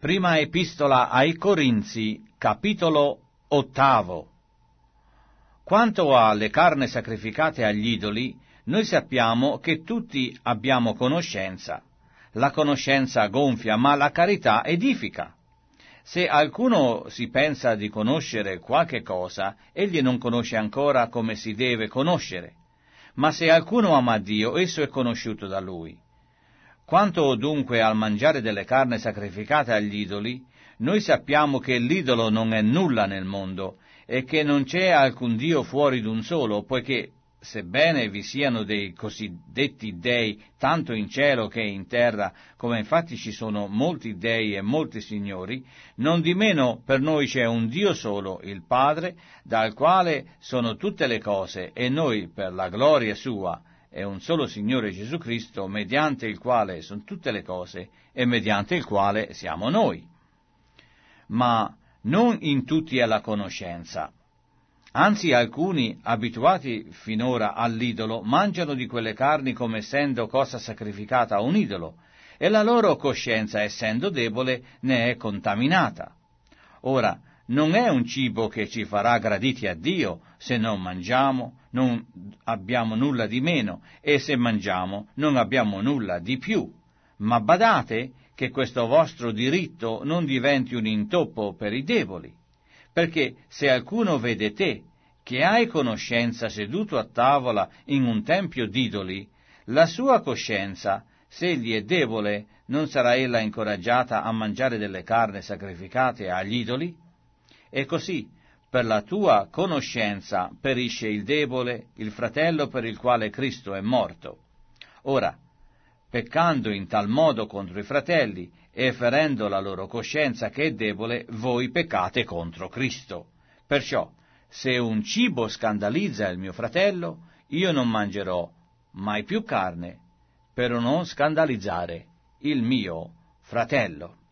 Prima epistola ai Corinzi, capitolo 8. Quanto alle carni sacrificate agli idoli, noi sappiamo che tutti abbiamo conoscenza. La conoscenza gonfia, ma la carità edifica. Se alcuno si pensa di conoscere qualche cosa, egli non conosce ancora come si deve conoscere. Ma se alcuno ama Dio, esso è conosciuto da Lui. Quanto dunque al mangiare delle carni sacrificate agli idoli, noi sappiamo che l'idolo non è nulla nel mondo e che non c'è alcun Dio fuori d'un solo, poiché, sebbene vi siano dei cosiddetti dei tanto in cielo che in terra, come infatti ci sono molti dei e molti signori, nondimeno per noi c'è un Dio solo, il Padre, dal quale sono tutte le cose, e noi, per la gloria sua, è un solo Signore Gesù Cristo, mediante il quale sono tutte le cose e mediante il quale siamo noi. Ma non in tutti è la conoscenza. Anzi, alcuni, abituati finora all'idolo, mangiano di quelle carni come essendo cosa sacrificata a un idolo, e la loro coscienza, essendo debole, ne è contaminata. Ora, non è un cibo che ci farà graditi a Dio, se non mangiamo non abbiamo nulla di meno, e se mangiamo non abbiamo nulla di più. Ma badate che questo vostro diritto non diventi un intoppo per i deboli, perché se alcuno vede te, che hai conoscenza seduto a tavola in un tempio d'idoli, la sua coscienza, se egli è debole, non sarà ella incoraggiata a mangiare delle carni sacrificate agli idoli? E così, per la tua conoscenza, perisce il debole, il fratello per il quale Cristo è morto. Ora, peccando in tal modo contro i fratelli e ferendo la loro coscienza che è debole, voi peccate contro Cristo. Perciò, se un cibo scandalizza il mio fratello, io non mangerò mai più carne, per non scandalizzare il mio fratello.